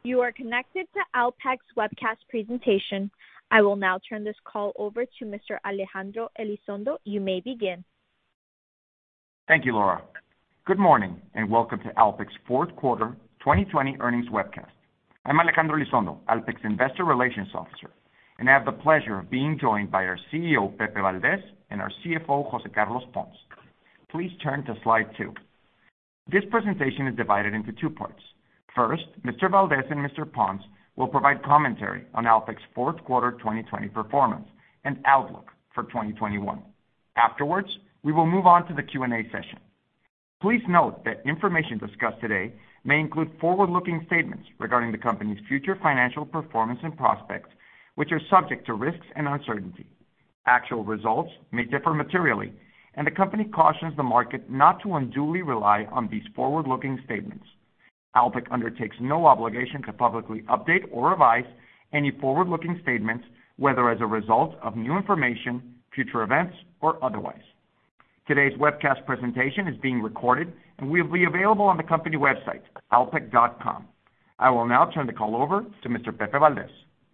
You are connected to Alpek's webcast presentation. I will now turn this call over to Mr. Alejandro Elizondo. You may begin. Thank you, Laura. Good morning and welcome to Alpek's fourth quarter 2020 earnings webcast. I'm Alejandro Elizondo, Alpek's Investor Relations Officer, and I have the pleasure of being joined by our CEO, Pepe Valdez, and our CFO, José Carlos Pons. Please turn to slide 2. This presentation is divided into 2 parts. First, Mr. Valdez and Mr. Pons will provide commentary on Alpek's fourth quarter 2020 performance and outlook for 2021. Afterwards, we will move on to the Q&A session. Please note that information discussed today may include forward-looking statements regarding the company's future financial performance and prospects, which are subject to risks and uncertainty. Actual results may differ materially, and the company cautions the market not to unduly rely on these forward-looking statements. Alpek undertakes no obligation to publicly update or revise any forward-looking statements, whether as a result of new information, future events, or otherwise. Today's webcast presentation is being recorded and will be available on the company website, alpek.com. I will now turn the call over to Mr. Pepe Valdez.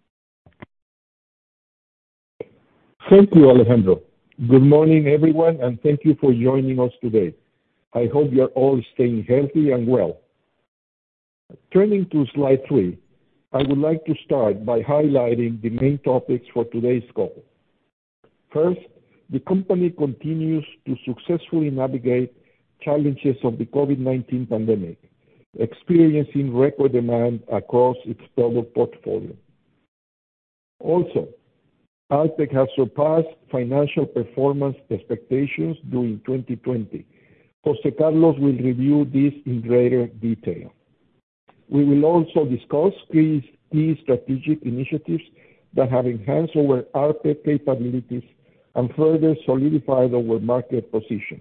Thank you, Alejandro. Good morning, everyone, and thank you for joining us today. I hope you're all staying healthy and well. Turning to slide 3, I would like to start by highlighting the main topics for today's call. First, the company continues to successfully navigate challenges of the COVID-19 pandemic, experiencing record demand across its product portfolio. Also, Alpek has surpassed financial performance expectations during 2020. José Carlos will review this in greater detail. We will also discuss key strategic initiatives that have enhanced our Alpek capabilities and further solidified our market position.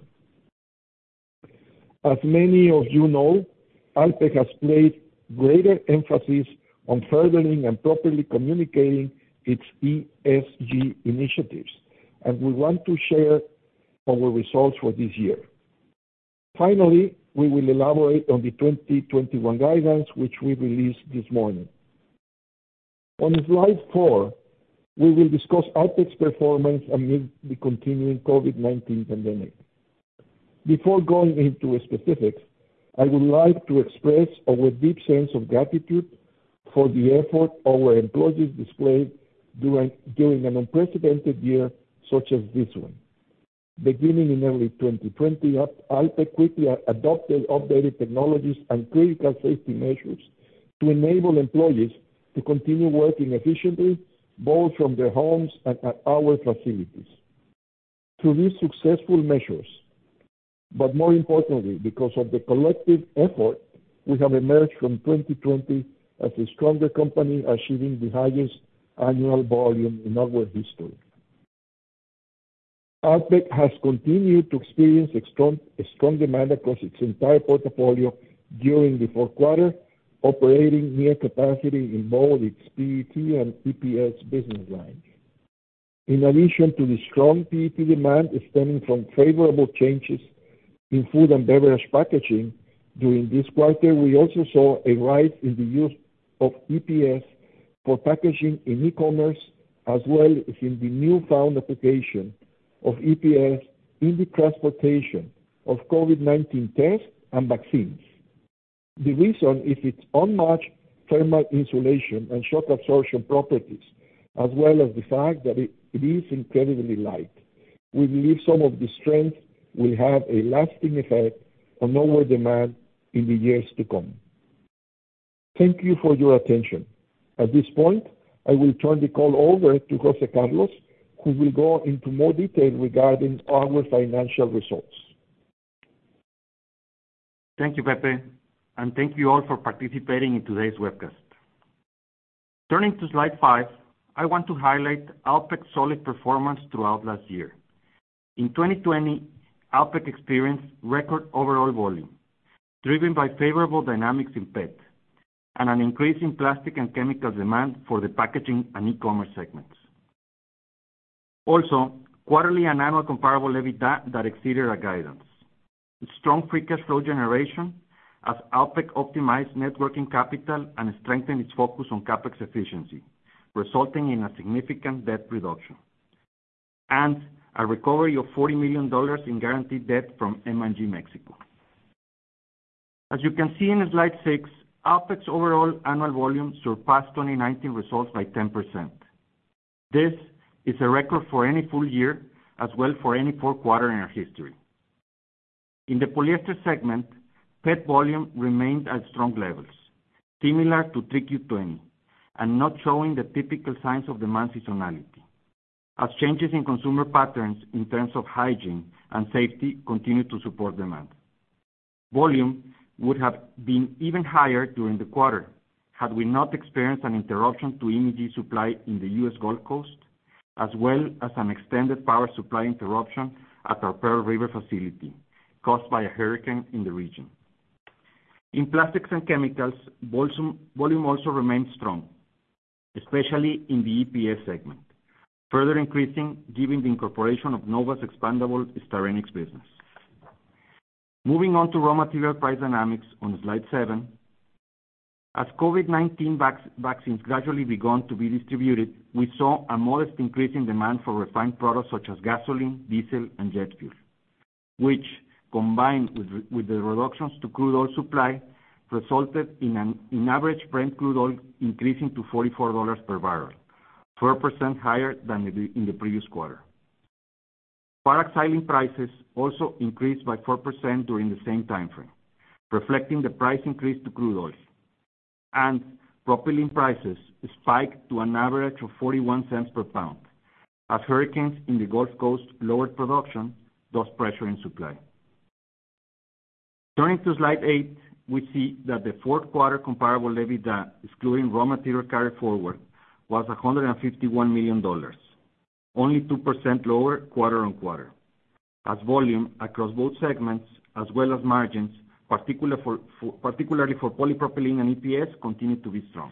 As many of you know, Alpek has placed greater emphasis on furthering and properly communicating its ESG initiatives, and we want to share our results for this year. Finally, we will elaborate on the 2021 guidance, which we released this morning. On slide 4, we will discuss Alpek's performance amid the continuing COVID-19 pandemic. Before going into specifics, I would like to express our deep sense of gratitude for the effort our employees displayed during an unprecedented year such as this one. Beginning in early 2020, Alpek quickly adopted updated technologies and critical safety measures to enable employees to continue working efficiently, both from their homes and at our facilities. Through these successful measures, but more importantly, because of the collective effort, we have emerged from 2020 as a stronger company, achieving the highest annual volume in our history. Alpek has continued to experience a strong demand across its entire portfolio during the fourth quarter, operating near capacity in both its PET and EPS business lines. In addition to the strong PET demand stemming from favorable changes in food and beverage packaging, during this quarter we also saw a rise in the use of EPS for packaging in e-commerce, as well as in the newfound application of EPS in the transportation of COVID-19 tests and vaccines. The reason is its unmatched thermal insulation and shock absorption properties, as well as the fact that it is incredibly light. We believe some of the strength will have a lasting effect on our demand in the years to come. Thank you for your attention. At this point, I will turn the call over to José Carlos, who will go into more detail regarding our financial results. Thank you, Pepe, and thank you all for participating in today's webcast. Turning to slide 5, I want to highlight Alpek's solid performance throughout last year. In 2020, Alpek experienced record overall volume, driven by favorable dynamics in PET, and an increase in plastic and chemicals demand for the packaging and e-commerce segments. Also, quarterly and annual comparable EBITDA that exceeded our guidance, strong free cash flow generation, as Alpek optimized net working capital and strengthened its focus on CapEx efficiency, resulting in a significant debt reduction, and a recovery of $40 million in guaranteed debt from M&G Mexico. As you can see in slide 6, Alpek's overall annual volume surpassed 2019 results by 10%. This is a record for any full year, as well for any fourth quarter in our history. In the polyester segment, PET volume remained at strong levels, similar to 3Q20, and not showing the typical signs of demand seasonality, as changes in consumer patterns in terms of hygiene and safety continue to support demand. Volume would have been even higher during the quarter had we not experienced an interruption to MEG supply in the U.S. Gulf Coast, as well as an extended power supply interruption at our Pearl River facility caused by a hurricane in the region. In plastics and chemicals, volume also remained strong, especially in the EPS segment, further increasing given the incorporation of Nova's expandable styrenics business. Moving on to raw material price dynamics on slide 7, as COVID-19 vaccines gradually began to be distributed, we saw a modest increase in demand for refined products such as gasoline, diesel, and jet fuel, which, combined with the reductions to crude oil supply, resulted in average Brent crude oil increasing to $44 per barrel, 4% higher than in the previous quarter. Paraxylene prices also increased by 4% during the same time frame, reflecting the price increase to crude oil. And propylene prices spiked to an average of 41 cents per pound, as hurricanes in the Gulf Coast lowered production, thus pressuring supply. Turning to slide 8, we see that the fourth quarter comparable EBITDA, excluding raw material carry forward, was $151 million, only 2% lower quarter on quarter, as volume across both segments, as well as margins, particularly for polypropylene and EPS, continued to be strong.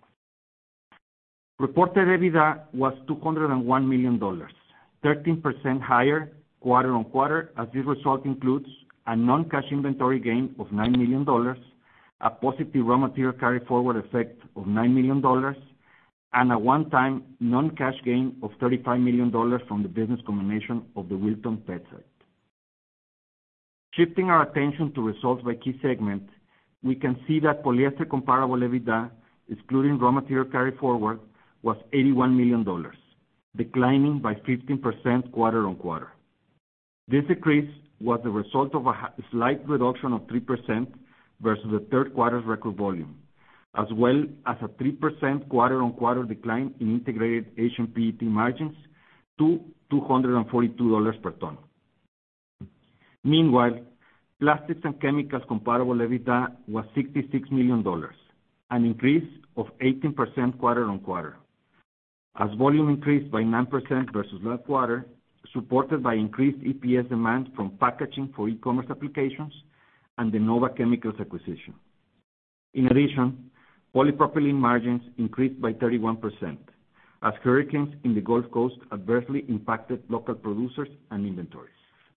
Reported EBITDA was $201 million, 13% higher quarter on quarter, as this result includes a non-cash inventory gain of $9 million, a positive raw material carry forward effect of $9 million, and a one-time non-cash gain of $35 million from the business combination of the Wilton PET site. Shifting our attention to results by key segment, we can see that polyester comparable EBITDA, excluding raw material carry forward, was $81 million, declining by 15% quarter on quarter. This decrease was the result of a slight reduction of 3% versus the third quarter's record volume, as well as a 3% quarter-on-quarter decline in integrated Asian PET margins to $242 per ton. Meanwhile, plastics and chemicals comparable EBITDA was $66 million, an increase of 18% quarter-on-quarter, as volume increased by 9% versus last quarter, supported by increased EPS demand from packaging for e-commerce applications and the Nova Chemicals acquisition. In addition, polypropylene margins increased by 31%, as hurricanes in the Gulf Coast adversely impacted local producers and inventories.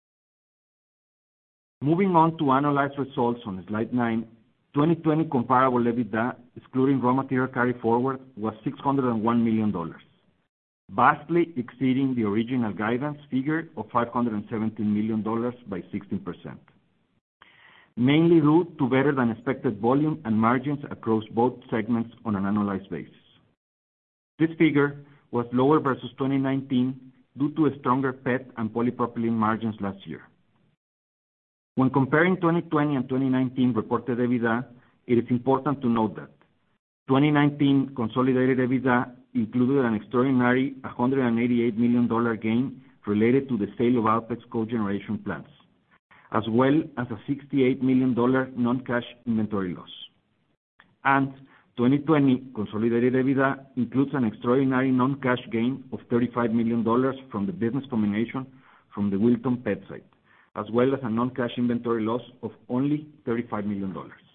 Moving on to analyzed results on slide 9, 2020 comparable EBITDA, excluding raw material carry forward, was $601 million, vastly exceeding the original guidance figure of $517 million by 16%, mainly due to better than expected volume and margins across both segments on an annualized basis. This figure was lower versus 2019 due to a stronger PET and polypropylene margins last year. When comparing 2020 and 2019 reported EBITDA, it is important to note that 2019 consolidated EBITDA included an extraordinary $188 million gain related to the sale of Alpek's cogeneration plants, as well as a $68 million non-cash inventory loss. And 2020 consolidated EBITDA includes an extraordinary non-cash gain of $35 million from the business combination from the Wilton PET site, as well as a non-cash inventory loss of only $35 million.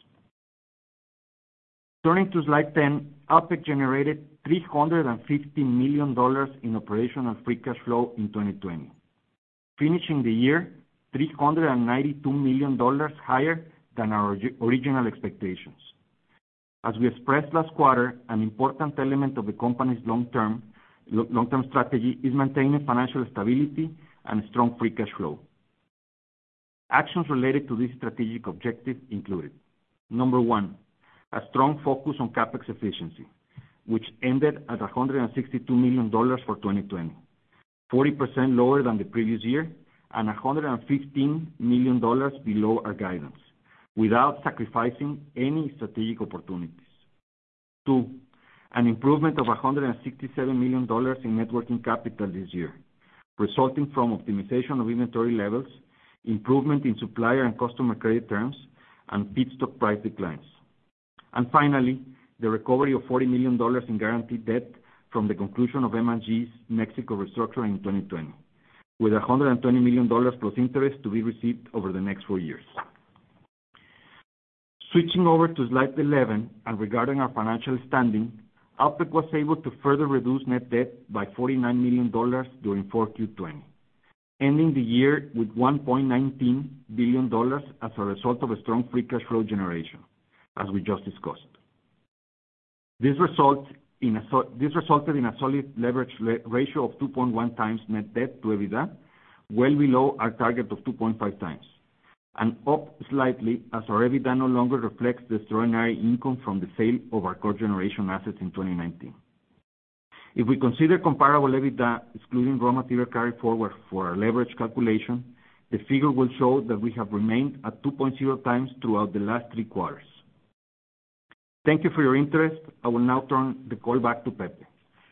Turning to slide 10, Alpek generated $350 million in operational free cash flow in 2020, finishing the year $392 million higher than our original expectations. As we expressed last quarter, an important element of the company's long-term strategy is maintaining financial stability and strong free cash flow. Actions related to this strategic objective included: number one, a strong focus on CapEx efficiency, which ended at $162 million for 2020, 40% lower than the previous year, and $115 million below our guidance, without sacrificing any strategic opportunities. Two, an improvement of $167 million in net working capital this year, resulting from optimization of inventory levels, improvement in supplier and customer credit terms, and feedstock price declines. And finally, the recovery of $40 million in guaranteed debt from the conclusion of M&G's Mexico restructuring in 2020, with $120 million plus interest to be received over the next 4 years. Switching over to slide 11, and regarding our financial standing, Alpek was able to further reduce net debt by $49 million during 4Q20, ending the year with $1.19 billion as a result of a strong free cash flow generation, as we just discussed. This resulted in a solid leverage ratio of 2.1 times net debt to EBITDA, well below our target of 2.5 times, and up slightly as our EBITDA no longer reflects the extraordinary income from the sale of our cogeneration assets in 2019. If we consider comparable EBITDA, excluding raw material carry forward for our leverage calculation, the figure will show that we have remained at 2.0 times throughout the last 3 quarters. Thank you for your interest. I will now turn the call back to Pepe.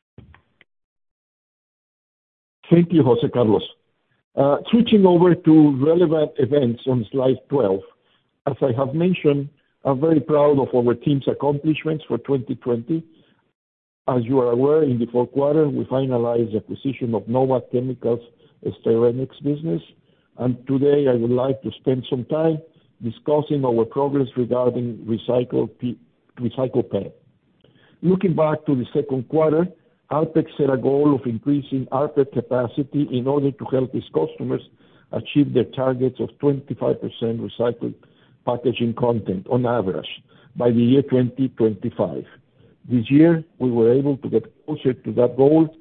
Thank you, Jose Carlos. Switching over to relevant events on slide 12. As I have mentioned, I'm very proud of our team's accomplishments for 2020. As you are aware, in the fourth quarter, we finalized the acquisition of Nova Chemicals' Styrenics business, and today I would like to spend some time discussing our progress regarding recycled PET. Looking back to the second quarter, Alpek set a goal of increasing rPET capacity in order to help its customers achieve their targets of 25% recycled packaging content on average by the year 2025. This year, we were able to get closer to that goal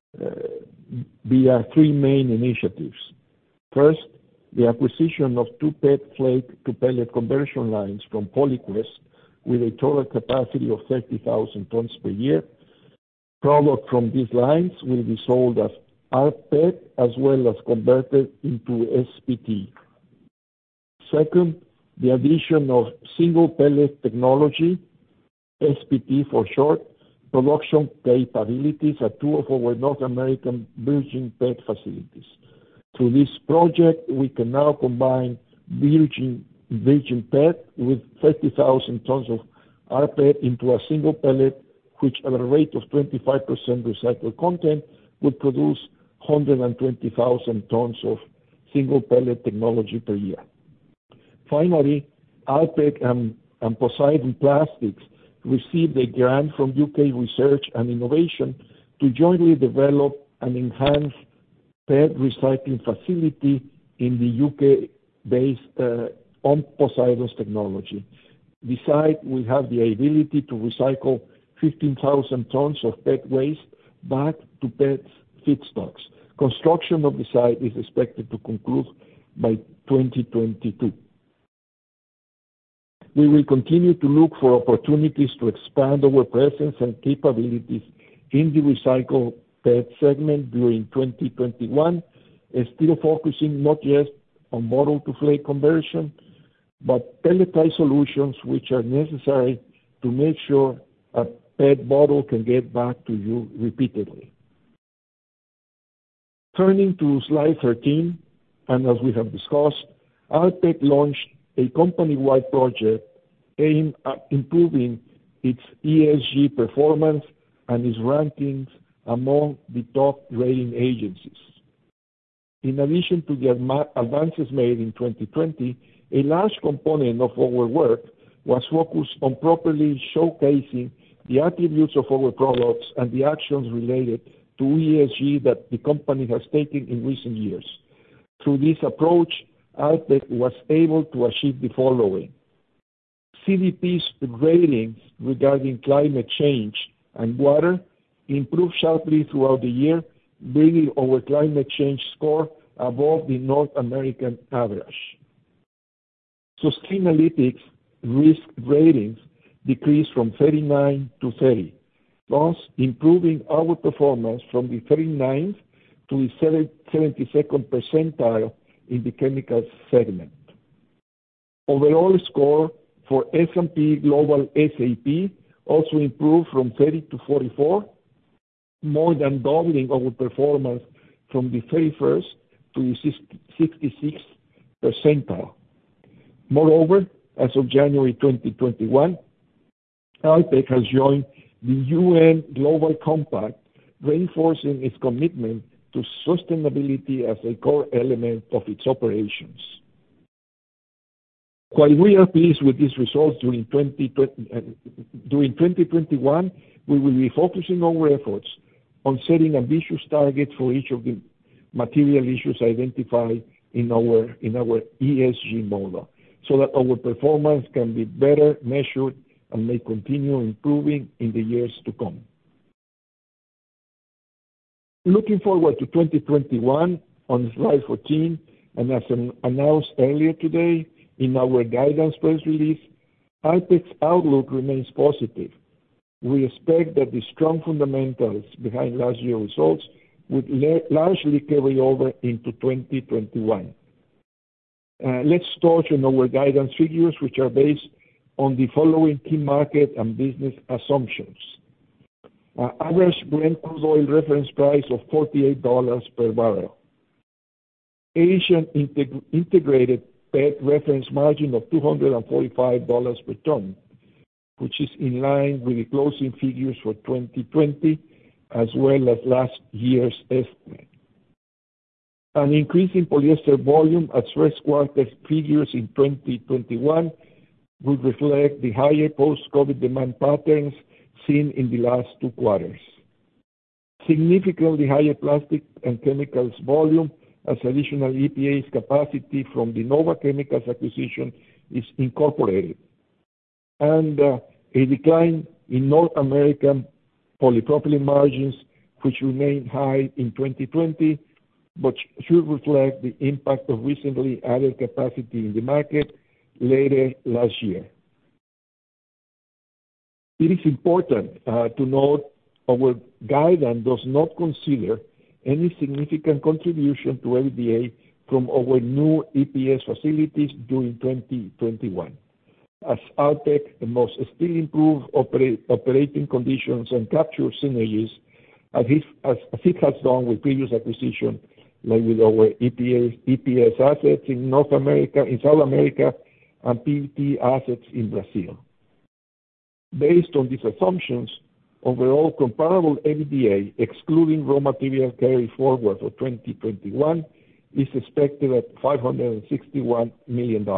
via 3 main initiatives. First, the acquisition of 2 PET flake to pellet conversion lines from Polyquest with a total capacity of 30,000 tons per year. Product from these lines will be sold as rPET as well as converted into SPT. Second, the addition of single pellet technology, SPT for short, production capabilities at 2 of our North American virgin PET facilities. Through this project, we can now combine virgin PET with 30,000 tons of rPET into a single pellet, which at a rate of 25% recycled content would produce 120,000 tons of single pellet technology per year. Finally, Alpek and Poseidon Plastics received a grant from UK Research and Innovation to jointly develop an enhanced PET recycling facility in the UK-based on Poseidon's technology. The site will have the ability to recycle 15,000 tons of PET waste back to PET feedstocks. Construction of the site is expected to conclude by 2022. We will continue to look for opportunities to expand our presence and capabilities in the recycled PET segment during 2021, still focusing not just on bottle-to-flake conversion, but pelletized solutions which are necessary to make sure a PET bottle can get back to you repeatedly. Turning to slide 13, and as we have discussed, Alpek launched a company-wide project aimed at improving its ESG performance and its rankings among the top rating agencies. In addition to the advances made in 2020, a large component of our work was focused on properly showcasing the attributes of our products and the actions related to ESG that the company has taken in recent years. Through this approach, Alpek was able to achieve the following: CDP's ratings regarding climate change and water improved sharply throughout the year, bringing our climate change score above the North American average. Sustainalytics risk ratings decreased from 39 to 30, thus improving our performance from the 39th to the 72nd percentile in the chemicals segment. Overall score for S&P Global SAP also improved from 30 to 44, more than doubling our performance from the 31st to the 66th percentile. Moreover, as of January 2021, Alpek has joined the UN Global Compact, reinforcing its commitment to sustainability as a core element of its operations. While we are pleased with these results during 2021, we will be focusing our efforts on setting ambitious targets for each of the material issues identified in our ESG model, so that our performance can be better measured and may continue improving in the years to come. Looking forward to 2021, on slide 14, and as announced earlier today in our guidance press release, Alpek's outlook remains positive. We expect that the strong fundamentals behind last year's results would largely carry over into 2021. Let's touch on our guidance figures, which are based on the following key market and business assumptions. Average Brent crude oil reference price of $48 per barrel. Asian integrated PET reference margin of $245 per ton, which is in line with the closing figures for 2020, as well as last year's estimate. An increase in polyester volume as first quarter figures in 2021 would reflect the higher post-COVID demand patterns seen in the last 2 quarters. Significantly higher plastic and chemicals volume as additional EPA's capacity from the Nova Chemicals acquisition is incorporated, and a decline in North American polypropylene margins, which remained high in 2020, but should reflect the impact of recently added capacity in the market later last year. It is important to note our guidance does not consider any significant contribution to EBITDA from our new EPS facilities during 2021, as Alpek must still improve operating conditions and capture synergies as it has done with previous acquisitions, like with our EPS assets in South America, and PET assets in Brazil. Based on these assumptions, overall comparable EBITDA, excluding raw material carry forward for 2021, is expected at $561 million.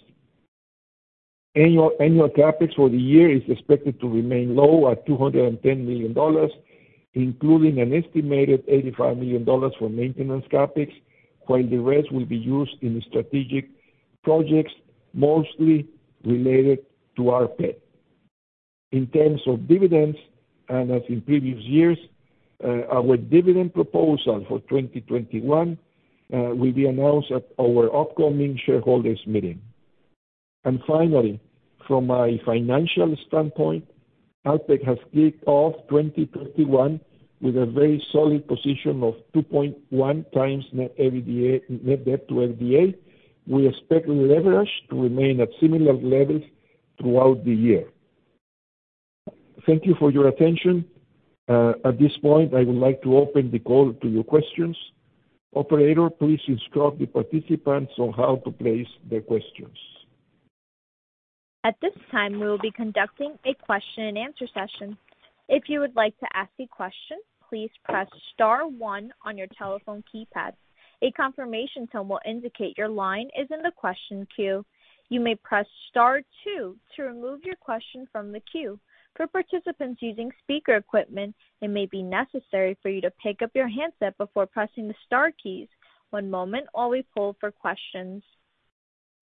Annual CapEx for the year is expected to remain low at $210 million, including an estimated $85 million for maintenance CapEx, while the rest will be used in strategic projects, mostly related to our PET. In terms of dividends, and as in previous years, our dividend proposal for 2021 will be announced at our upcoming shareholders meeting. And finally, from a financial standpoint, Alpek has kicked off 2021 with a very solid position of 2.1 times net debt to EBITDA. We expect leverage to remain at similar levels throughout the year. Thank you for your attention. At this point, I would like to open the call to your questions. Operator, please instruct the participants on how to place their questions. At this time, we will be conducting a question and answer session. If you would like to ask a question, please press star 1 on your telephone keypad. A confirmation tone will indicate your line is in the question queue. You may press star 2 to remove your question from the queue. For participants using speaker equipment, it may be necessary for you to pick up your handset before pressing the star keys. One moment while we poll for questions.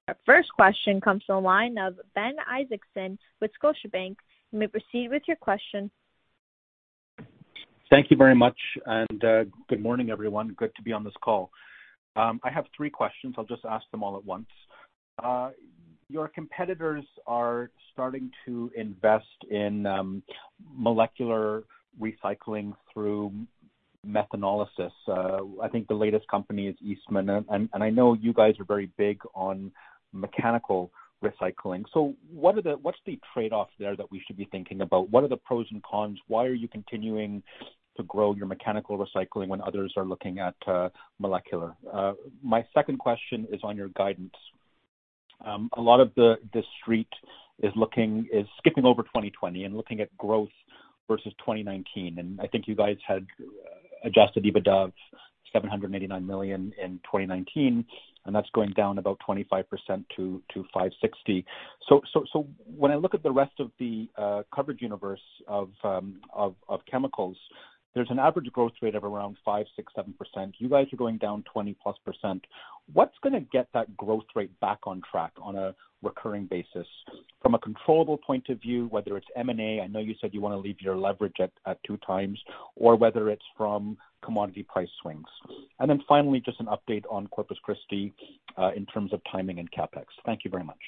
Our first question comes from the line of Ben Isaacson with Scotiabank. You may proceed with your question. Thank you very much, and good morning, everyone. Good to be on this call. I have three questions. I'll just ask them all at once. Your competitors are starting to invest in molecular recycling through methanolysis. I think the latest company is Eastman, and I know you guys are very big on mechanical recycling. So what's the trade-off there that we should be thinking about? What are the pros and cons? Why are you continuing to grow your mechanical recycling when others are looking at molecular? My second question is on your guidance. A lot of the street is skipping over 2020 and looking at growth versus 2019, and I think you guys had adjusted EBITDA of $789 million in 2019, and that's going down about 25% to 560. So when I look at the rest of the coverage universe of chemicals, there's an average growth rate of around 5, 6, 7%. You guys are going down 20+%. What's going to get that growth rate back on track on a recurring basis? From a controllable point of view, whether it's M&A, I know you said you want to leave your leverage at 2 times, or whether it's from commodity price swings. And then finally, just an update on Corpus Christi in terms of timing and CapEx. Thank you very much.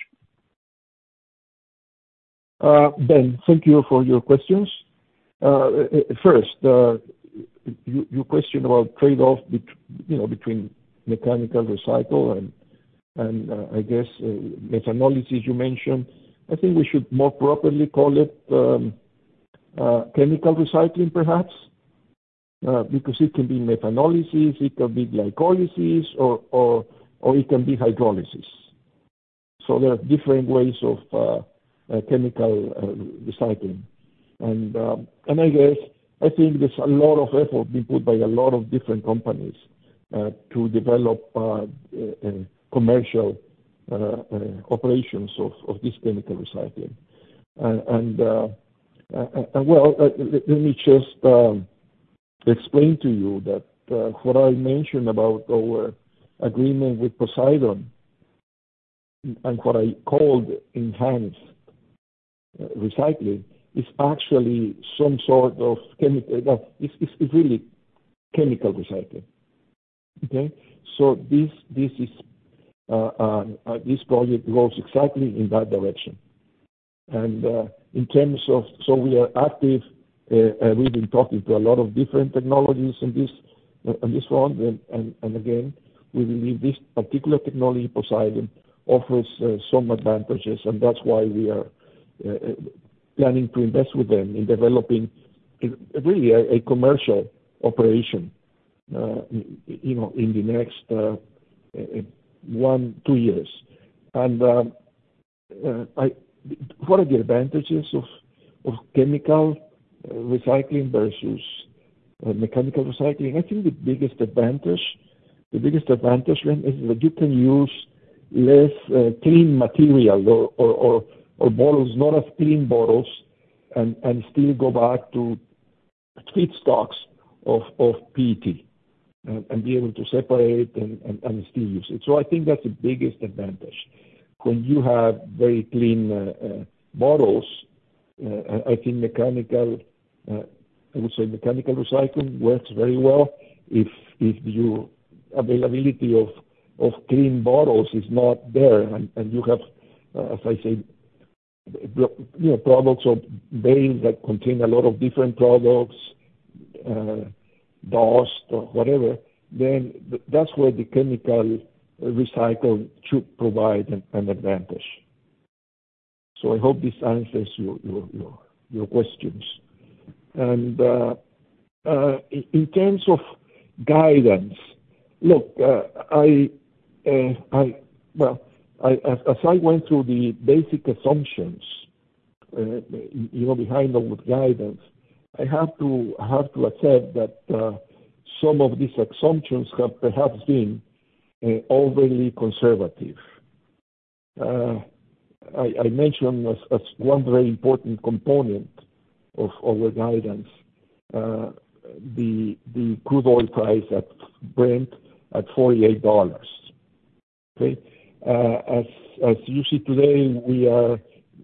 Ben, thank you for your questions. First, your question about trade-off between mechanical recycle and I guess methanolysis you mentioned. I think we should more properly call it chemical recycling, perhaps, because it can be methanolysis, it can be glycolysis, or it can be hydrolysis. So there are different ways of chemical recycling. And I think there's a lot of effort being put by a lot of different companies to develop commercial operations of this chemical recycling. Let me just explain to you that what I mentioned about our agreement with Poseidon and what I called enhanced recycling is actually some sort of chemical. It's really chemical recycling. Okay, so this project goes exactly in that direction. And in terms of, so we are active. We've been talking to a lot of different technologies on this front, and again, we believe this particular technology, Poseidon, offers some advantages, and that's why we are planning to invest with them in developing really a commercial operation, in the next 1-2 years. And what are the advantages of chemical recycling versus mechanical recycling? I think the biggest advantage is that you can use less clean material or bottles, not as clean bottles, and still go back to feedstocks of PET and be able to separate and still use it. So I think that's the biggest advantage. When you have very clean bottles, I think mechanical recycling works very well if your availability of clean bottles is not there, and you have, as I say, products or bales that contain a lot of different products, dust or whatever, then that's where the chemical recycle should provide an advantage. So I hope this answers your questions. And in terms of guidance, look, as I went through the basic assumptions, behind the guidance, I have to accept that some of these assumptions have perhaps been overly conservative. I mentioned as one very important component of our guidance the crude oil price at Brent at $48. Okay, as as you see today, we are,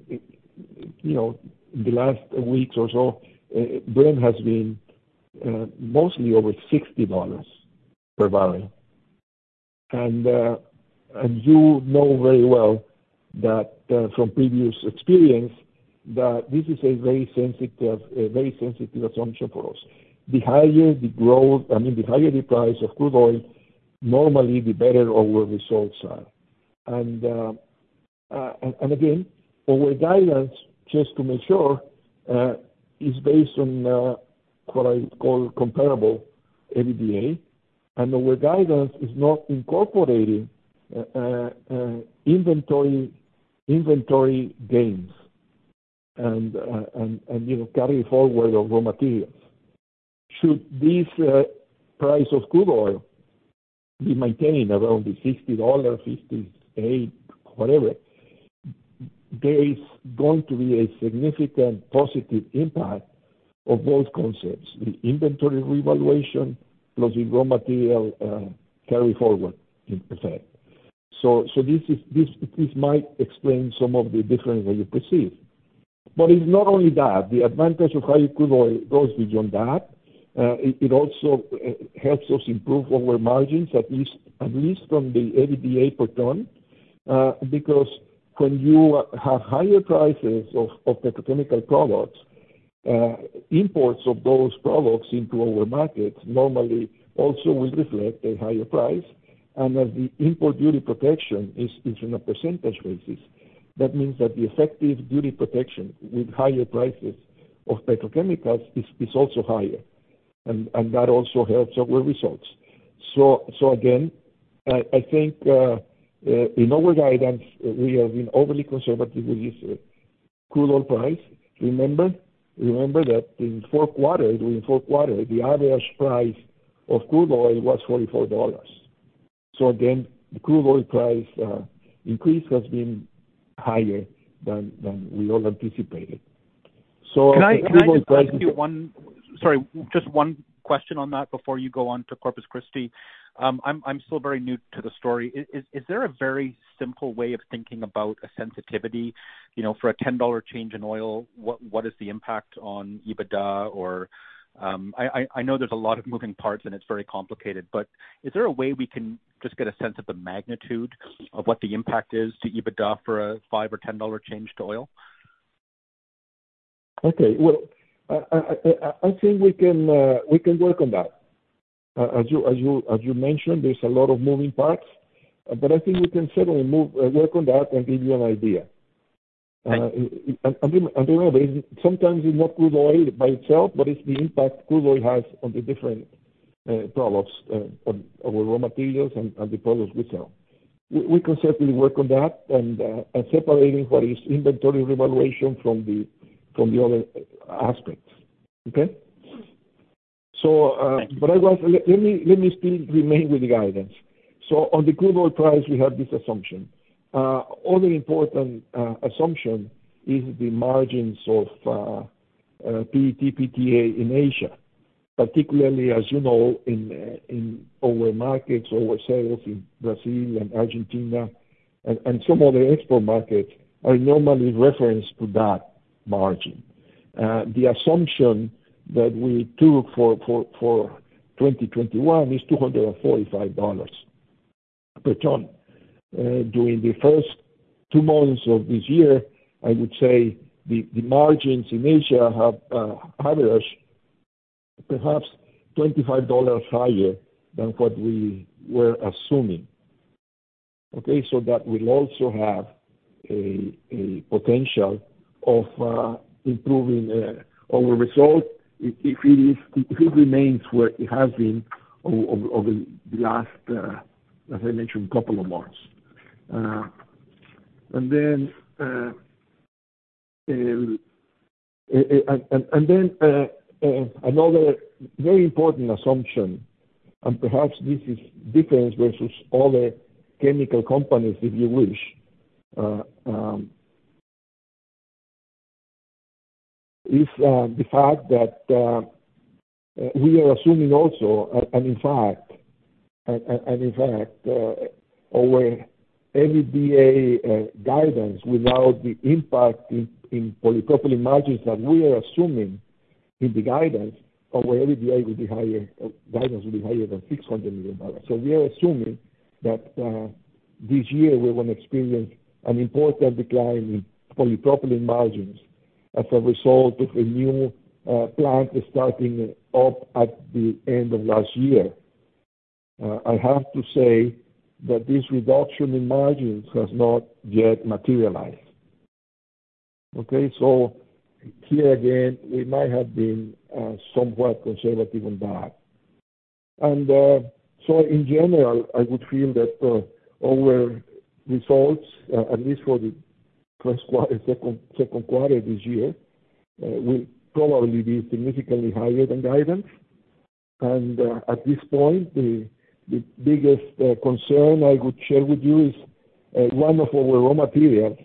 in the last weeks or so, Brent has been mostly over $60 per barrel. And you know very well that from previous experience that this is a very sensitive assumption for us. The higher the price of crude oil, normally the better our results are. And again, our guidance, just to make sure, is based on what I call comparable EBITDA, and our guidance is not incorporating inventory gains and carry forward of raw materials. Should this price of crude oil be maintained around the $60, 58, whatever, there is going to be a significant positive impact of both concepts, the inventory revaluation plus the raw material carry forward in effect. So this might explain some of the difference that you perceive. But it's not only that. The advantage of higher crude oil goes beyond that. It also helps us improve our margins, at least from the EBITDA per ton, because when you have higher prices of petrochemical products, imports of those products into our markets normally also will reflect a higher price. And as the import duty protection is on a percentage basis, that means that the effective duty protection with higher prices of petrochemicals is also higher. And that also helps our results. So again, I think in our guidance, we have been overly conservative with this crude oil price. Remember that during fourth quarter, the average price of crude oil was $44. So again, the crude oil price increase has been higher than we all anticipated. So can I just ask you just one question on that before you go on to Corpus Christi? I'm still very new to the story. Is there a very simple way of thinking about a sensitivity? For a $10 change in oil, what is the impact on EBITDA? Or I know there's a lot of moving parts and it's very complicated, but is there a way we can just get a sense of the magnitude of what the impact is to EBITDA for a $5 or $10 change to oil? Okay. Well, I think we can work on that. As you mentioned, there's a lot of moving parts, but I think we can certainly work on that and give you an idea. And remember, sometimes it's not crude oil by itself, but it's the impact crude oil has on the different products, on our raw materials and the products we sell. We can certainly work on that and separating what is inventory revaluation from the other aspects. Okay. So, but let me still remain with the guidance. So on the crude oil price, we have this assumption. Other important assumption is the margins of PET, PTA in Asia, particularly, as you know, in our markets, our sales in Brazil and Argentina and some other export markets are normally referenced to that margin. The assumption that we took for 2021 is $245 per ton. During the first 2 months of this year, I would say the margins in Asia have averaged perhaps $25 higher than what we were assuming. Okay, so that will also have a potential of improving our result if it remains where it has been over the last, as I mentioned, couple of months. And then another very important assumption, and perhaps this is different versus other chemical companies, if you wish, is the fact that we are assuming also, and in fact, our EBITDA guidance without the impact in polypropylene margins that we are assuming in the guidance, our EBITDA will be higher, guidance will be higher than $600 million. So we are assuming that this year we're going to experience an important decline in polypropylene margins as a result of a new plant starting up at the end of last year. I have to say that this reduction in margins has not yet materialized. Okay, so here again, we might have been somewhat conservative on that. And so in general, I would feel that our results, at least for the first quarter, second quarter this year, will probably be significantly higher than guidance. And at this point, the biggest concern I would share with you is one of our raw materials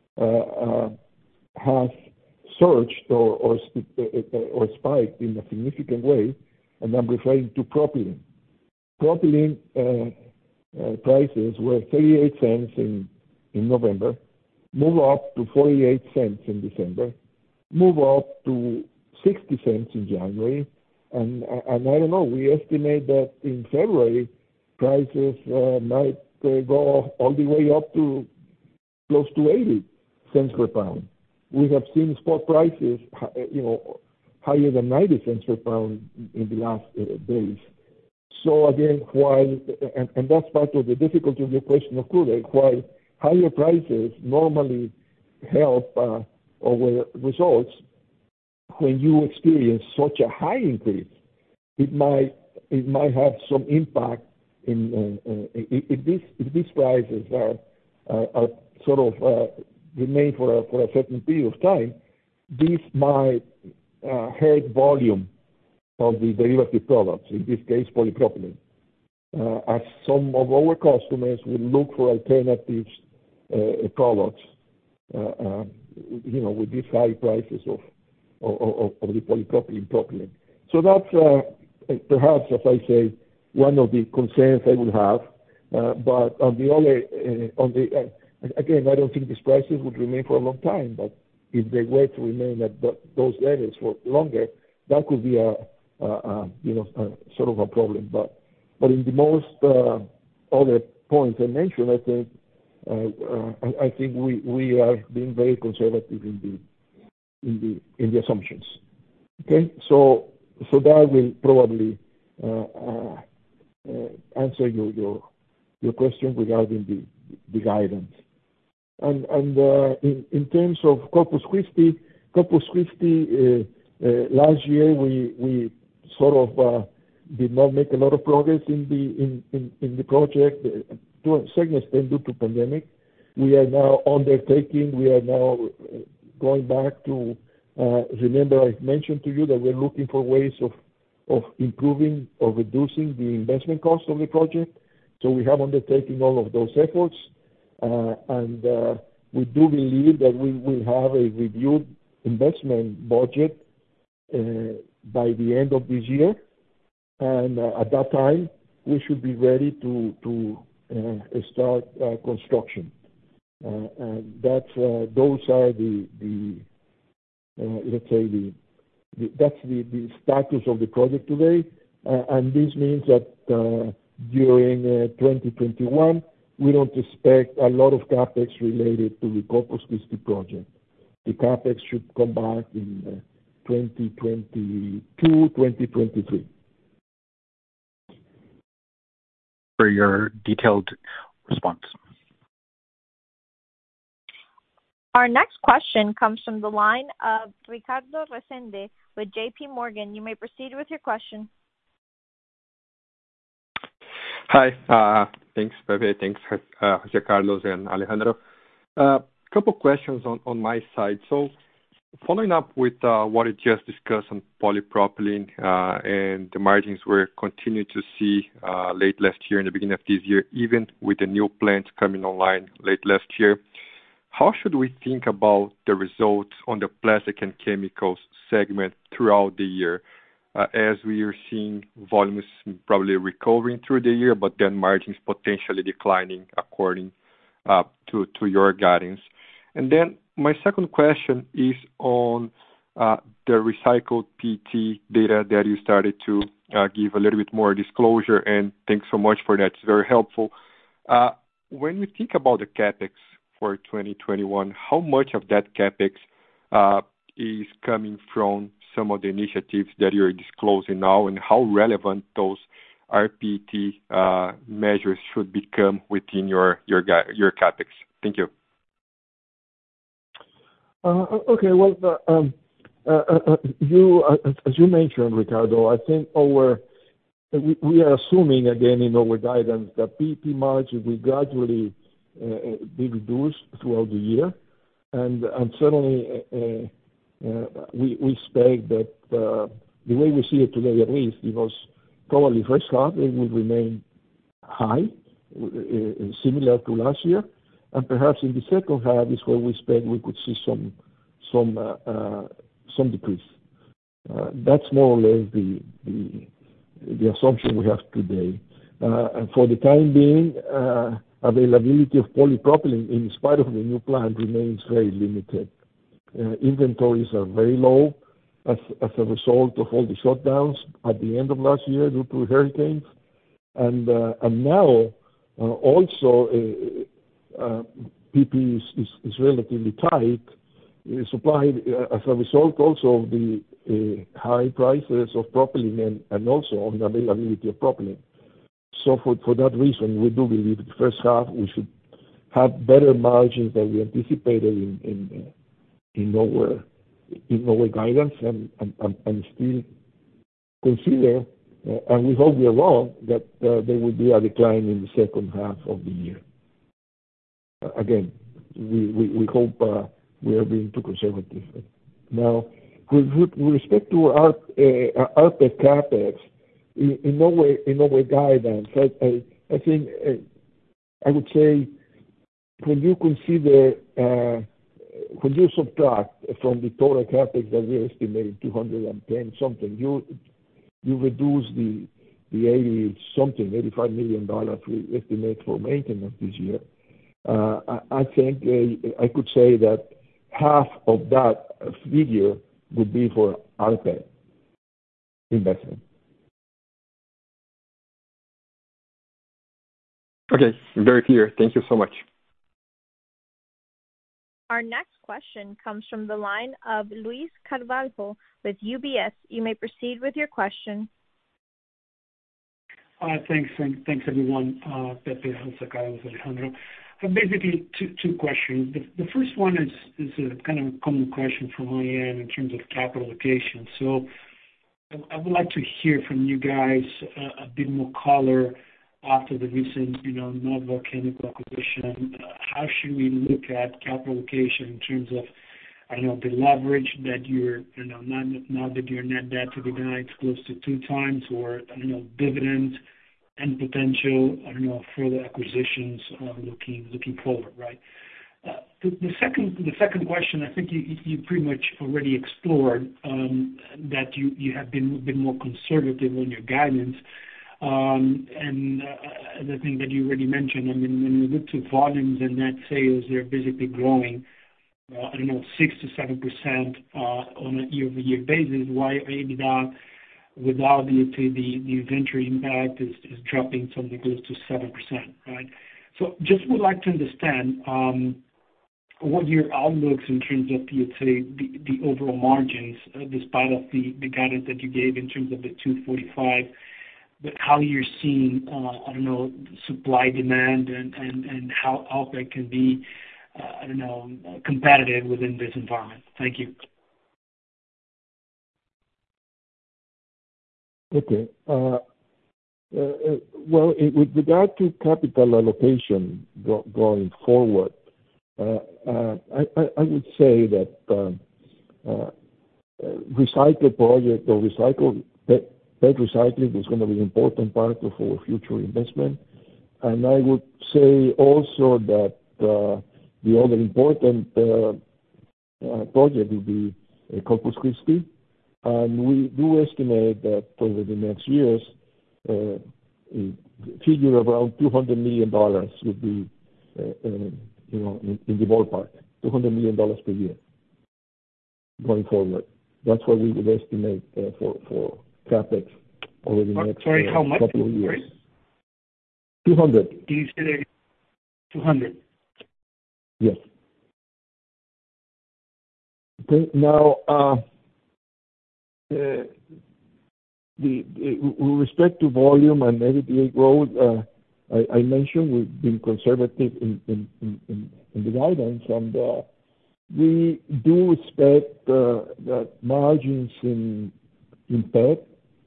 has surged or spiked in a significant way, and I'm referring to propylene. Propylene prices were 38 cents in November, move up to 48 cents in December, move up to 60 cents in January, and I don't know, we estimate that in February, prices might go all the way up to close to 80 cents per pound. We have seen spot prices, higher than 90 cents per pound in the last days. So again, while, and that's part of the difficulty of your question of crude oil, while higher prices normally help our results, when you experience such a high increase, it might have some impact in if these prices are sort of remain for a certain period of time. This might hurt volume of the derivative products, in this case polypropylene, as some of our customers will look for alternatives products, with these high prices of the polypropylene. So that's perhaps, as I say, one of the concerns I would have. But on the other, again, I don't think these prices would remain for a long time. But if they were to remain at those levels for longer, that could be a sort of a problem. But in the most other points I mentioned, I think we are being very conservative in the assumptions. Okay, so that will probably answer your question regarding the guidance. And in terms of Corpus Christi, last year we sort of did not make a lot of progress in the project to a certain extent due to pandemic. We are now going back to, remember I mentioned to you that we're looking for ways of improving or reducing the investment cost of the project. So we have undertaken all of those efforts, and we do believe that we will have a reviewed investment budget by the end of this year, and at that time we should be ready to start construction. And that's those are let's say that's the status of the project today, and this means that during 2021 we don't expect a lot of capex related to the Corpus Christi project. The capex should come back in 2022, 2023. For your detailed response. Our next question comes from the line of Ricardo Resende with J.P. Morgan. You may proceed with your question. Hi, thanks, Pepe. Thanks, José Carlos and Alejandro. Couple questions on my side. So, following up with what you just discussed on polypropylene and the margins we're continuing to see late last year and the beginning of this year, even with the new plant coming online late last year, how should we think about the results on the plastic and chemicals segment throughout the year, as we are seeing volumes probably recovering through the year, but then margins potentially declining according to your guidance? And then my second question is on the recycled PET data that you started to give a little bit more disclosure, and thanks so much for that. It's very helpful. When we think about the CapEx for 2021, how much of that CapEx is coming from some of the initiatives that you're disclosing now, and how relevant those rPET measures should become within your CapEx? Thank you. Okay. Well, as you mentioned, Ricardo, I think we are assuming again in our guidance that PET margin will gradually be reduced throughout the year, and certainly we expect that the way we see it today, at least, probably first half it will remain high, similar to last year, and perhaps in the second half is where we expect we could see some decrease. That's more or less the assumption we have today. And for the time being, availability of polypropylene, in spite of the new plant, remains very limited. Inventories are very low as a result of all the shutdowns at the end of last year due to hurricanes, and now also PP is relatively tight. Supply as a result also of the high prices of propylene and also on the availability of propylene. So for that reason, we do believe the first half we should have better margins than we anticipated in our guidance, and still consider, and we hope we are wrong, that there will be a decline in the second half of the year. Again, we hope we are being too conservative. Now, with respect to our rPET CapEx, in our guidance, I think I would say when you consider when you subtract from the total CapEx that we're estimating 210 something, you reduce the $85 million we estimate for maintenance this year. I think I could say that half of that figure would be for rPET investment. Okay, very clear. Thank you so much. Our next question comes from the line of Luis Carvalho with UBS. You may proceed with your question. Thanks everyone. Pepe, José Carlos, Alejandro. I have basically two questions. The first one is a kind of a common question from my end in terms of capital allocation. So I would like to hear from you guys a bit more color after the recent, Nova Chemical acquisition. How should we look at capital allocation in terms of, the leverage that you're, now that your net debt to EBITDA is close to 2x, or, dividends and potential, further acquisitions looking forward, right? The second question, I think you pretty much already explored, that you have been a bit more conservative on your guidance. And the thing that you already mentioned, when we look to volumes and net sales, they're basically growing, 6 to 7% on a year-over-year basis, while EBITDA, without the inventory impact, is dropping something close to 7%, right? So just would like to understand what your outlooks in terms of, the overall margins, despite of the guidance that you gave in terms of the 245, but how you're seeing, supply, demand, and how Alpek can be, competitive within this environment. Thank you. Okay. Well, with regard to capital allocation going forward, I would say that recycle project or PET recycling is going to be an important part of our future investment. And I would say also that the other important project will be Corpus Christi. And we do estimate that over the next years, a figure around $200 million would be in the ballpark, $200 million per year going forward. That's what we would estimate for CapEx over the next how much? couple of years. Sorry? 200. Can you say that again? 200. Yes. Okay. Now, with respect to volume and EBITDA growth, I mentioned we've been conservative in the guidance, and we do expect that margins in PET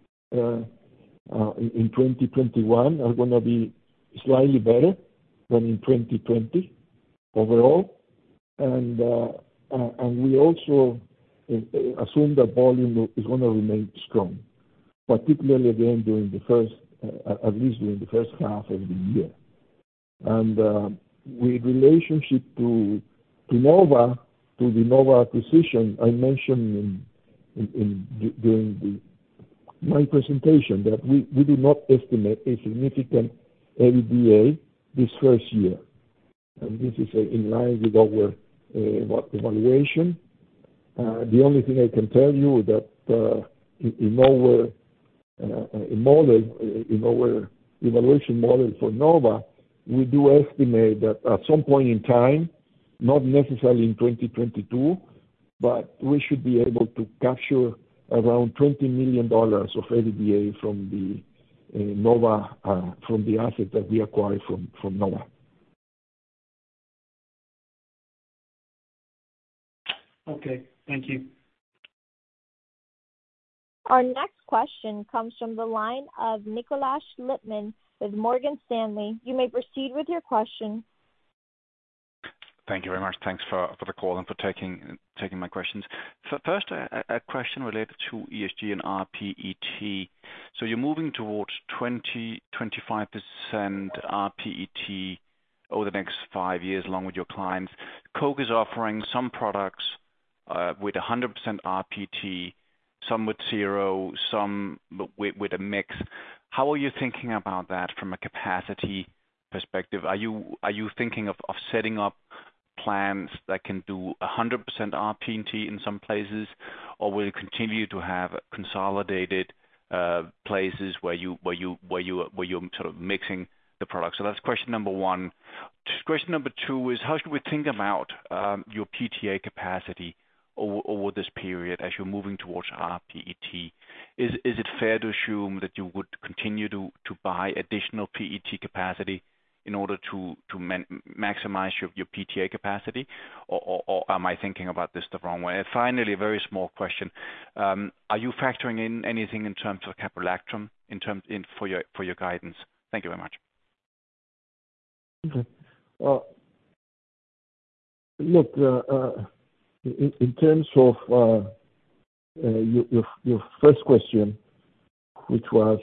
in 2021 are going to be slightly better than in 2020 overall, and we also assume that volume is going to remain strong, particularly again during the at least during the first half of the year. And with relationship to Nova, to the Nova acquisition, I mentioned during my presentation that we do not estimate a significant EBITDA this first year. And this is in line with our evaluation. The only thing I can tell you is that in our evaluation model for Nova, we do estimate that at some point in time, not necessarily in 2022, but we should be able to capture around $20 million of EBITDA from the Nova, from the asset that we acquired from Nova. Okay, thank you. Our next question comes from the line of Nikolaj Lippmann with Morgan Stanley. You may proceed with your question. Thank you very much. Thanks for the call and for taking my questions. First, a question related to ESG and rPET. So you're moving towards 20-25% rPET over the next 5 years, along with your clients. Coke is offering some products with 100% rPET, some with zero, some with a mix. How are you thinking about that from a capacity perspective? Are you thinking of setting up plants that can do 100% rPET in some places, or will you continue to have consolidated places where you're sort of mixing the products? So that's question number one. Question number two is, how should we think about your PTA capacity over this period as you're moving towards rPET? Is it fair to assume that you would continue to buy additional PET capacity in order to maximize your PTA capacity, or am I thinking about this the wrong way? And finally, a very small question: are you factoring in anything in terms of caprolactam for your guidance? Thank you very much. Okay. Look, in terms of your first question, which was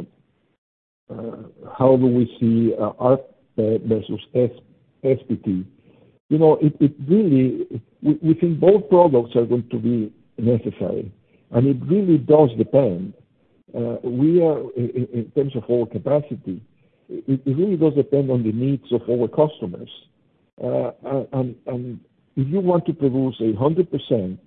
how do we see rPET versus SPT? It really, we think both products are going to be necessary, and it really does depend. We are, in terms of our capacity, it really does depend on the needs of our customers. And if you want to produce 100%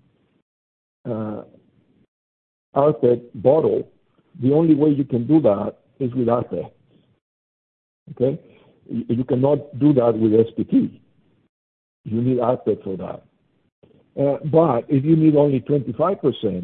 rPET bottle, the only way you can do that is with rPET. Okay? You cannot do that with SPT. You need rPET for that. But if you need only 25%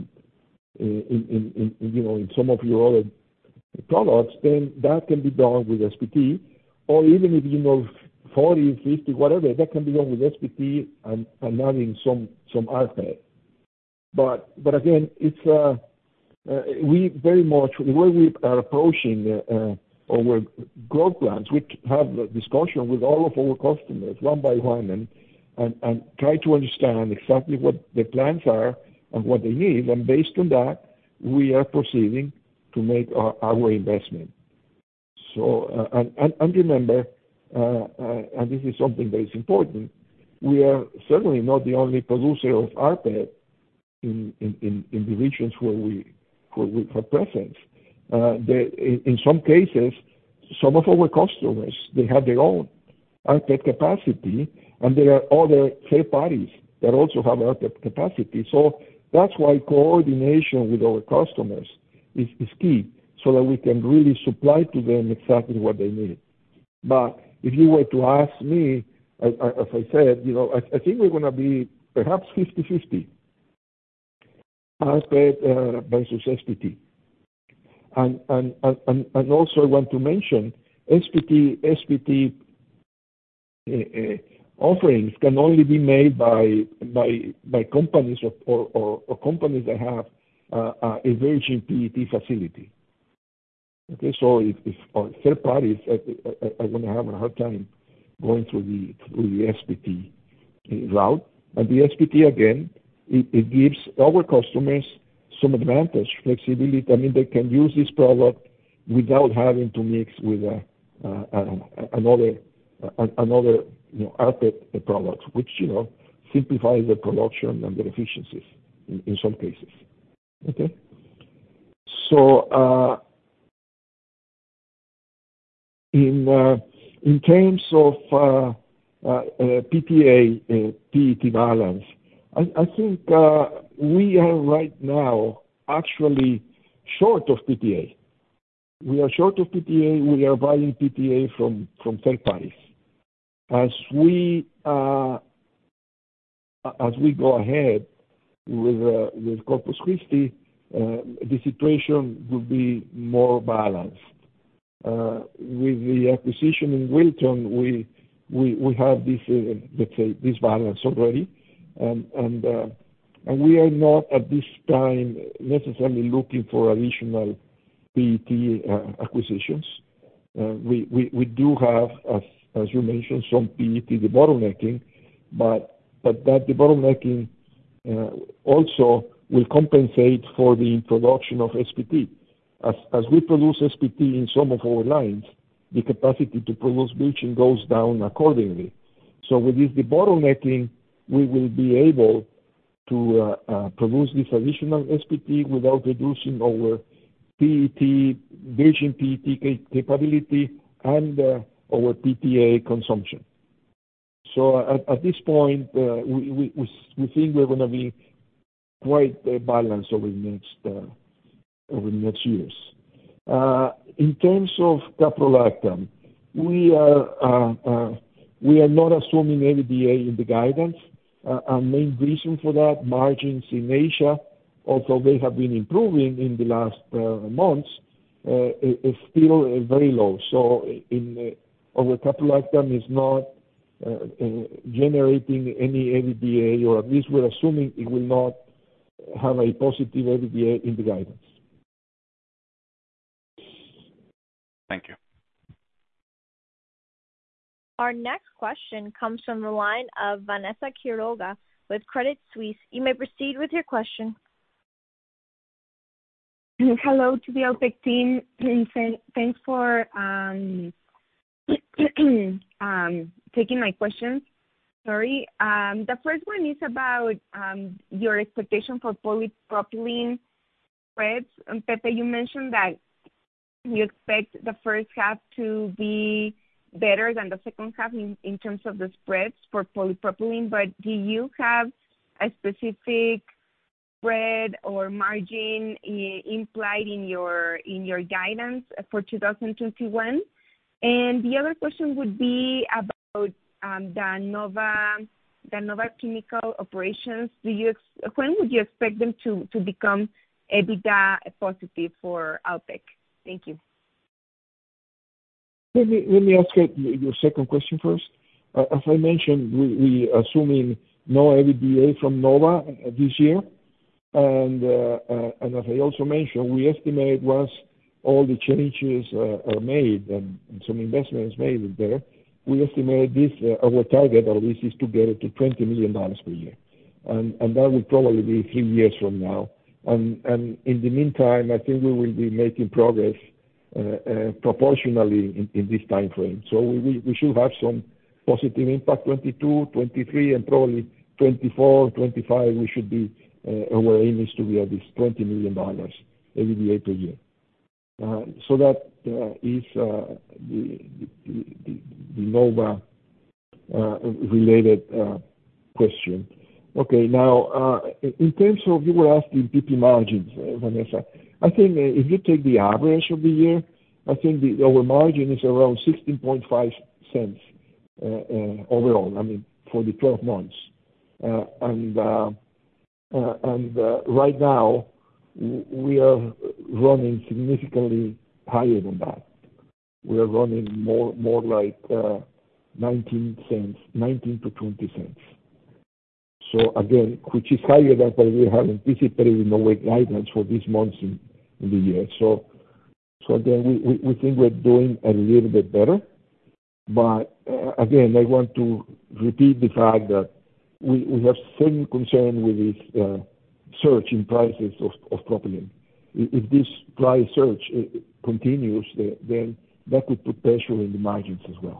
in some of your other products, then that can be done with SPT, or even if 40, 50, whatever, that can be done with SPT and adding some rPET. But again, it's we very much, the way we are approaching our growth plans, we have a discussion with all of our customers one by one and try to understand exactly what their plans are and what they need. And based on that, we are proceeding to make our investment. So, and remember, and this is something that is important, we are certainly not the only producer of rPET in the regions where we have presence. In some cases, some of our customers, they have their own, rPET capacity, and there are other third parties that also have rPET capacity. So that's why coordination with our customers is key, so that we can really supply to them exactly what they need. But if you were to ask me, as I said, I think we're going to be perhaps 50-50 rPET versus SPT. And also I want to mention SPT offerings can only be made by companies or companies that have a virgin PET facility. Okay, so if third parties are going to have a hard time going through the SPT route, and the SPT again, it gives our customers some advantage, flexibility. I mean, they can use this product without having to mix with another rPET product, which simplifies the production and the efficiencies in some cases. Okay, so in terms of PTA PET balance, I think we are right now actually short of PTA. We are short of PTA. We are buying PTA from third parties. As we go ahead with Corpus Christi, the situation will be more balanced. With the acquisition in Wilton, we have this let's say this balance already, and we are not at this time necessarily looking for additional PET acquisitions. We do have, as you mentioned, some PET debottlenecking, but that debottlenecking also will compensate for the introduction of SPT. As we produce SPT in some of our lines, the capacity to produce bleaching goes down accordingly. So with this debottlenecking, we will be able to produce this additional SPT without reducing our PET, virgin PET capability and our PTA consumption. So at this point, we think we're going to be quite balanced over the next years. In terms of caprolactam, we are not assuming EBITDA in the guidance. And main reason for that, margins in Asia, although they have been improving in the last months, is still very low. So our caprolactam is not generating any EBITDA, or at least we're assuming it will not have a positive EBITDA in the guidance. Thank you. Our next question comes from the line of Vanessa Quiroga with Credit Suisse. You may proceed with your question. Hello to the Alpek team. Thanks for taking my questions. Sorry. The first one is about your expectation for polypropylene spreads. Pepe, you mentioned that you expect the first half to be better than the second half in terms of the spreads for polypropylene, but do you have a specific spread or margin implied in your guidance for 2021? And the other question would be about the Nova chemical operations. When would you expect them to become EBITDA positive for Alpek? Thank you. Let me ask your second question first. As I mentioned, we assuming no EBITDA from Nova this year, and as I also mentioned, we estimate once all the changes are made and some investments made there, we estimate this our target at least is to get it to $20 million per year, and that will probably be 3 years from now. And in the meantime, I think we will be making progress proportionally in this time frame. So we should have some positive impact 22, 23, and probably 24, 25. We should be our aim is to be at this $20 million EBITDA per year. So that is the Nova related question. Okay, now in terms of, you were asking PP margins, Vanessa. I think if you take the average of the year, I think our margin is around 16.5 cents overall. I mean, for the 12 months, and right now we are running significantly higher than that. We are running more like 19 to 20 cents. So again, which is higher than what we have anticipated in our guidance for these months in the year. So again, we think we're doing a little bit better. But again, I want to repeat the fact that we have certain concern with this surge in prices of propylene. If this price surge continues, then that could put pressure in the margins as well.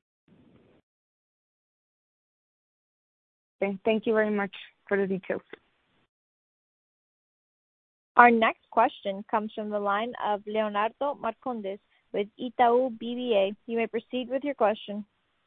Okay, thank you very much for the details. Our next question comes from the line of Leonardo Marcondes with Itaú BBA. You may proceed with your question.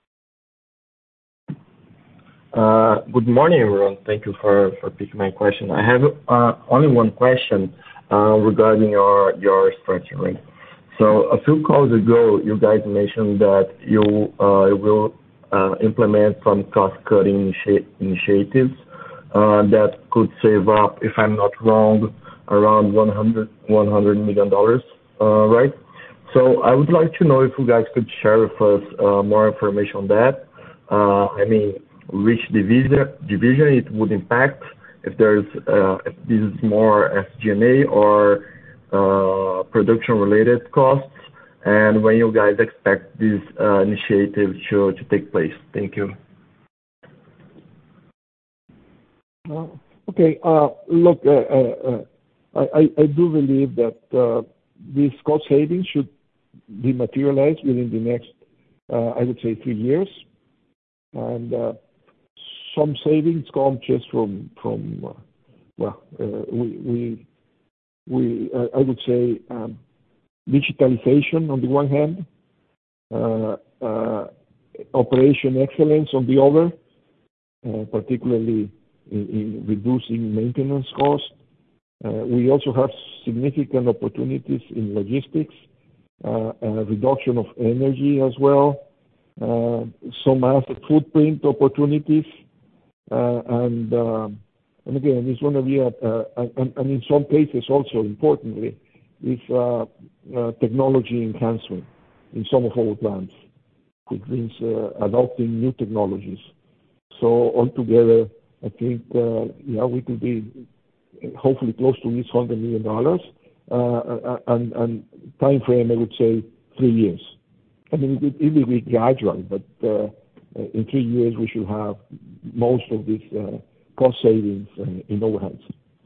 Good morning, everyone. Thank you for picking my question. I have only one question regarding your structure, right? So a few calls ago, you guys mentioned that you will implement some cost-cutting initiatives that could save up, if I'm not wrong, around $100 million, right? So I would like to know if you guys could share with us more information on that. I mean, which division it would impact, if this is more SG&A or production-related costs, and when you guys expect this initiative to take place. Thank you. Okay. Look, I do believe that these cost savings should be materialized within the next, I would say, 3 years. And some savings come just from I would say, digitalization on the one hand, operation excellence on the other, particularly in reducing maintenance costs. We also have significant opportunities in logistics, reduction of energy as well, some asset footprint opportunities, and again, it's going to be and in some cases also importantly, is technology enhancement in some of our plants, which means adopting new technologies. So altogether, I think we could be hopefully close to this $100 million, and time frame I would say 3 years. I mean it will be gradual, but in 3 years we should have most of these cost savings in our hands.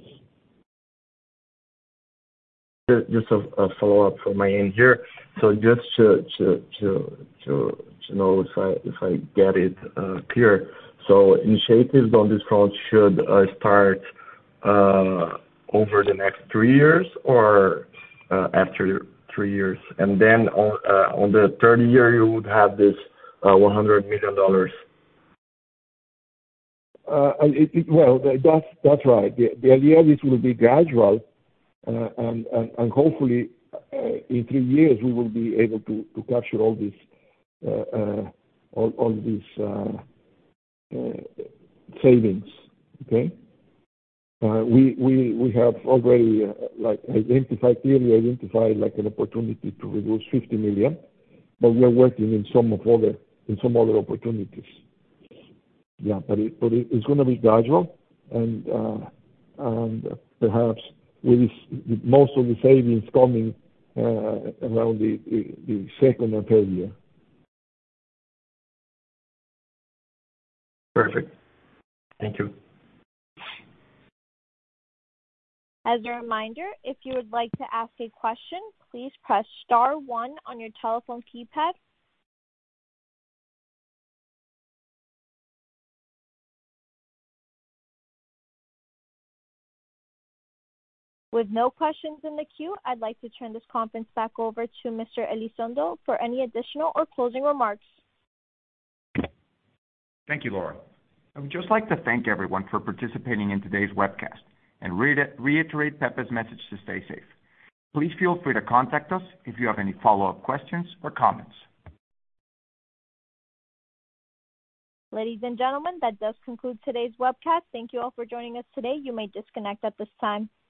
Just a follow-up from my end here. So just to know if I get it clear. So initiatives on this front should start over the next 3 years or after 3 years, and then on the third year you would have this $100 million. Well, that's right. The idea is will be gradual, and hopefully in 3 years we will be able to capture all these savings. Okay. We have already clearly identified like an opportunity to reduce $50 million, but we are working in some other opportunities. Yeah, but it's going to be gradual, and perhaps with most of the savings coming around the second and third year. Perfect. Thank you. As a reminder, if you would like to ask a question, please press star 1 on your telephone keypad. With no questions in the queue, I'd like to turn this conference back over to Mr. Elizondo for any additional or closing remarks. Thank you, Laura. I would just like to thank everyone for participating in today's webcast and reiterate Pepe's message to stay safe. Please feel free to contact us if you have any follow-up questions or comments. Ladies and gentlemen, that does conclude today's webcast. Thank you all for joining us today. You may disconnect at this time.